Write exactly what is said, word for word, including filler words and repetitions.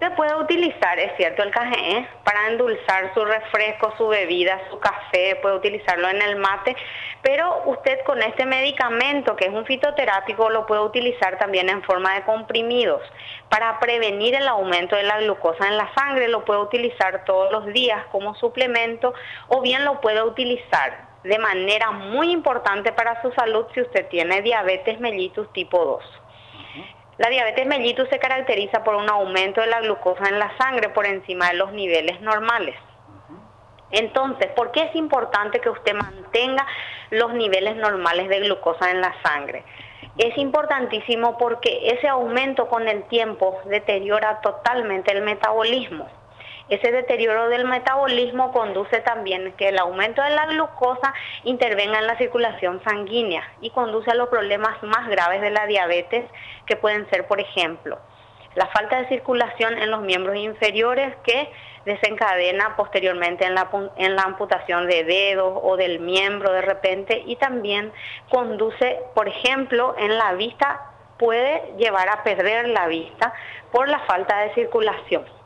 se puede utilizar, es cierto, el café para endulzar su refresco, su bebida, su café, puede utilizarlo en el mate, pero usted con este medicamento, que es un fitoterápico, lo puede utilizar también en forma de comprimidos. Para prevenir el aumento de la glucosa en la sangre, lo puede utilizar todos los días como suplemento, o bien lo puede utilizar de manera muy importante para su salud si usted tiene diabetes mellitus tipo dos. La diabetes mellitus se caracteriza por un aumento de la glucosa en la sangre por encima de los niveles normales. Entonces, ¿por qué es importante que usted mantenga los niveles normales de glucosa en la sangre? Es importantísimo porque ese aumento con el tiempo deteriora totalmente el metabolismo. Ese deterioro del metabolismo conduce también que el aumento de la glucosa intervenga en la circulación sanguínea y conduce a los problemas más graves de la diabetes, que pueden ser, por ejemplo, la falta de circulación en los miembros inferiores, que desencadena posteriormente en la, en la amputación de dedos o del miembro de repente, y también conduce, por ejemplo, en la vista, puede llevar a perder la vista por la falta de circulación.